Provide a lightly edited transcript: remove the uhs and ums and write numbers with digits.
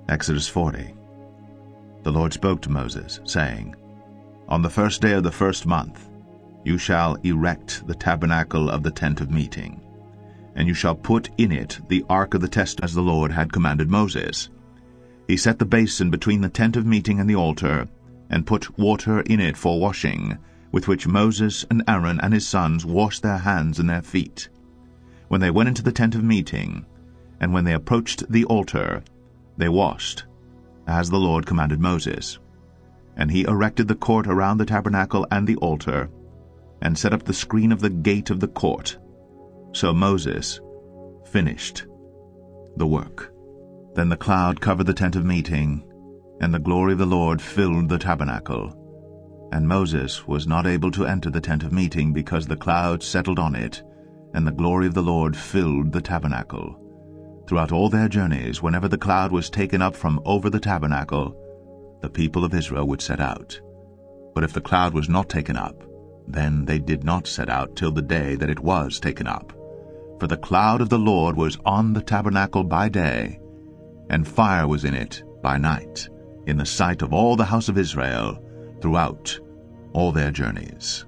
Exodus 40. The Lord spoke to Moses, saying, On the first day of the first month you shall erect the tabernacle of the tent of meeting, and you shall put in it the ark of the testament, as the Lord had commanded Moses. He set the basin between the tent of meeting and the altar, and put water in it for washing, with which Moses and Aaron and his sons washed their hands and their feet. When they went into the tent of meeting, and when they approached the altar, they washed, as the Lord commanded Moses. And he erected the court around the tabernacle and the altar, and set up the screen of the gate of the court. So Moses finished the work. Then the cloud covered the tent of meeting, and the glory of the Lord filled the tabernacle. And Moses was not able to enter the tent of meeting, because the cloud settled on it, and the glory of the Lord filled the tabernacle. Throughout all their journeys, whenever the cloud was taken up from over the tabernacle, the people of Israel would set out. But if the cloud was not taken up, then they did not set out till the day that it was taken up. For the cloud of the Lord was on the tabernacle by day, and fire was in it by night, in the sight of all the house of Israel, throughout all their journeys.